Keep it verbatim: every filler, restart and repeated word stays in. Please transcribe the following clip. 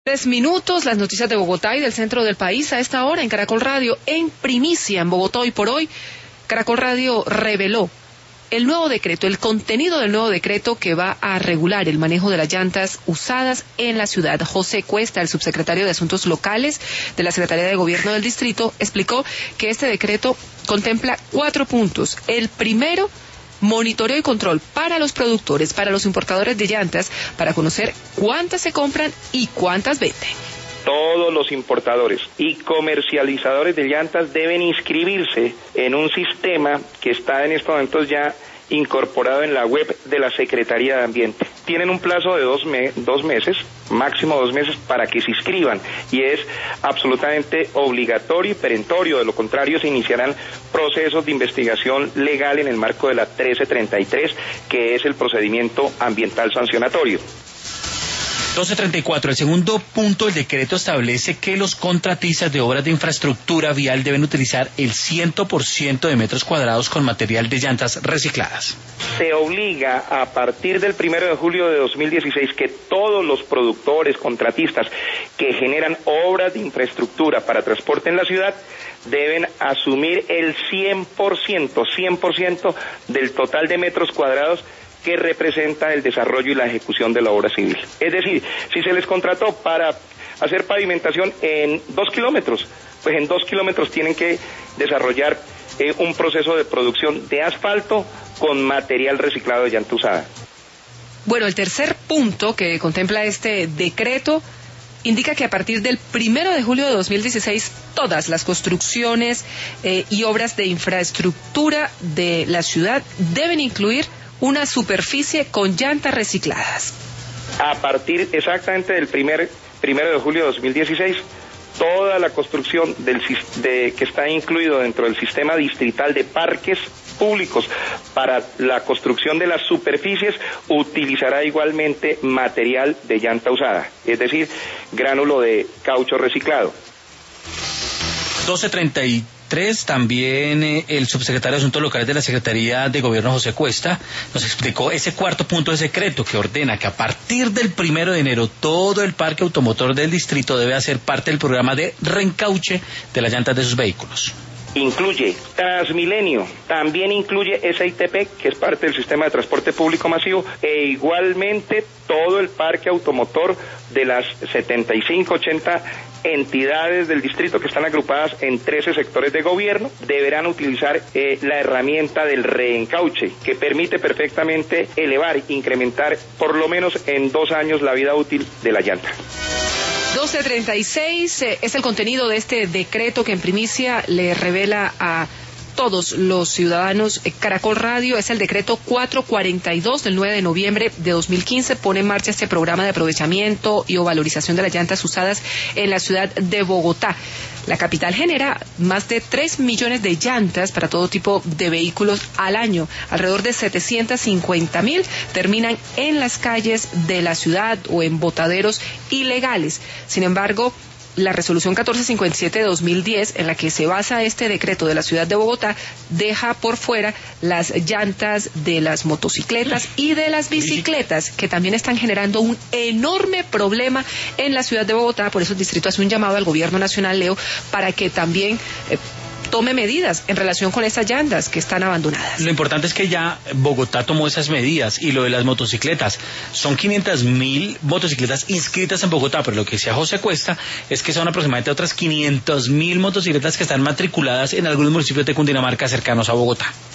Tres minutos, las noticias de Bogotá y del centro del país a esta hora en Caracol Radio, en primicia en Bogotá hoy por hoy. Caracol Radio reveló el nuevo decreto, el contenido del nuevo decreto que va a regular el manejo de las llantas usadas en la ciudad. José Cuesta, el subsecretario de Asuntos Locales de la Secretaría de Gobierno del Distrito, explicó que este decreto contempla cuatro puntos. El primero, monitoreo y control para los productores, para los importadores de llantas, para conocer cuántas se compran y cuántas venden. Todos los importadores y comercializadores de llantas deben inscribirse en un sistema que está en estos momentos ya incorporado en la web de la Secretaría de Ambiente. Tienen un plazo de dos, me- dos meses, máximo dos meses, para que se inscriban, y es absolutamente obligatorio y perentorio. De lo contrario, se iniciarán procesos de investigación legal en el marco de la trece treinta y tres, que es el procedimiento ambiental sancionatorio. doce treinta y cuatro. El segundo punto del decreto establece que los contratistas de obras de infraestructura vial deben utilizar el cien por ciento de metros cuadrados con material de llantas recicladas. Se obliga a partir del primero de julio de dos mil dieciséis que todos los productores, contratistas que generan obras de infraestructura para transporte en la ciudad deben asumir el cien por ciento, cien por ciento del total de metros cuadrados que representa el desarrollo y la ejecución de la obra civil. Es decir, si se les contrató para hacer pavimentación en dos kilómetros, pues en dos kilómetros tienen que desarrollar eh, un proceso de producción de asfalto con material reciclado de llanta usada. Bueno, el tercer punto que contempla este decreto indica que a partir del primero de julio de dos mil dieciséis todas las construcciones eh, y obras de infraestructura de la ciudad deben incluir una superficie con llantas recicladas. A partir exactamente del primer, primero de julio de dos mil dieciséis, toda la construcción del, de, que está incluido dentro del sistema distrital de parques públicos para la construcción de las superficies utilizará igualmente material de llanta usada, es decir, gránulo de caucho reciclado. doce treinta y tres, también eh, el subsecretario de Asuntos Locales de la Secretaría de Gobierno, José Cuesta, nos explicó ese cuarto punto de decreto que ordena que a partir del primero de enero todo el parque automotor del distrito debe hacer parte del programa de reencauche de las llantas de sus vehículos. Incluye Transmilenio, también incluye S I T P, que es parte del sistema de transporte público masivo, e igualmente todo el parque automotor de las setenta y cinco, ochenta entidades del distrito que están agrupadas en trece sectores de gobierno, deberán utilizar eh, la herramienta del reencauche, que permite perfectamente elevar, incrementar por lo menos en dos años la vida útil de la llanta. doce treinta y seis eh, es el contenido de este decreto que en primicia le revela a todos los ciudadanos eh, Caracol Radio. Es el decreto cuatrocientos cuarenta y dos del nueve de noviembre de dos mil quince. Pone en marcha este programa de aprovechamiento y o valorización de las llantas usadas en la ciudad de Bogotá. La capital genera más de tres millones de llantas para todo tipo de vehículos al año. Alrededor de setecientos cincuenta mil terminan en las calles de la ciudad o en botaderos ilegales. Sin embargo, la resolución catorce cincuenta y siete de dos mil diez, en la que se basa este decreto de la ciudad de Bogotá, deja por fuera las llantas de las motocicletas y de las bicicletas, que también están generando un enorme problema en la ciudad de Bogotá. Por eso el distrito hace un llamado al gobierno nacional, Leo, para que también eh, tome medidas en relación con esas llantas que están abandonadas. Lo importante es que ya Bogotá tomó esas medidas, y lo de las motocicletas, son quinientas mil motocicletas inscritas en Bogotá, pero lo que decía José Cuesta es que son aproximadamente otras quinientas mil motocicletas que están matriculadas en algunos municipios de Cundinamarca cercanos a Bogotá.